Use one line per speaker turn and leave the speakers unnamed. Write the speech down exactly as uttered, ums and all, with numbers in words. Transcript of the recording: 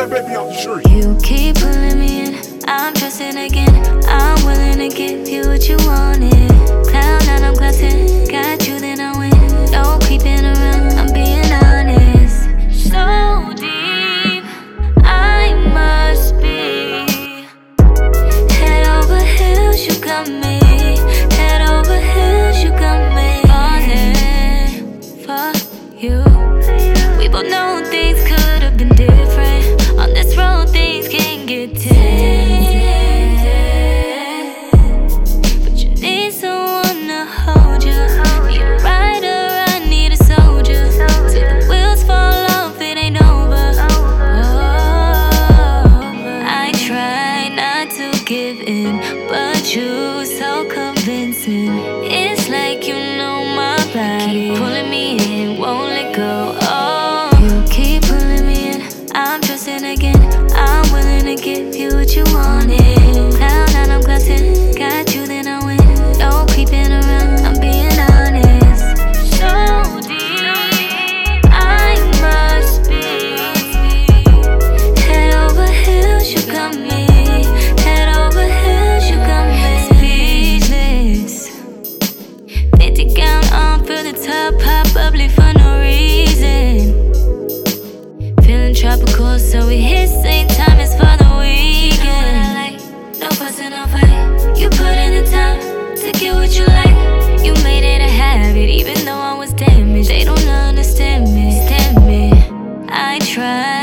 that baby off the street.
You keep pulling me in, I'm trusting again. I'm willing to give you what you wanted. Cloud nine, I'm class ten. Got you, then I win. No creeping around, I'm being honest. So deep, I must be. Head over heels, you got me. Head over heels, you got me. Falling for you. We both know things could have been different. On this road, things can get tense. But you need someone to hold you. Need a rider, I need a soldier. Till the wheels fall off, it ain't over. Oh, I try not to give in, but you so convincing. It's like you know my body. Keep pulling me in, won't let go. Oh, you keep pulling me in, I'm trusting again. I'm willing to give you what you wanted. Cloud nine, I'm class ten. Got you, then I win. No creeping around, I'm being honest. So deep, I must be. Head over heels, you got me. Head over heels, you got me. Speechless. fifty gown on, feel the top pop bubbly for no reason. Feeling tropical, so we hit same time as for the weekend. No fussing, no fight. You put in the time to get what you like. You made it a habit, even though I was damaged. They don't understand me, stand me. I tried.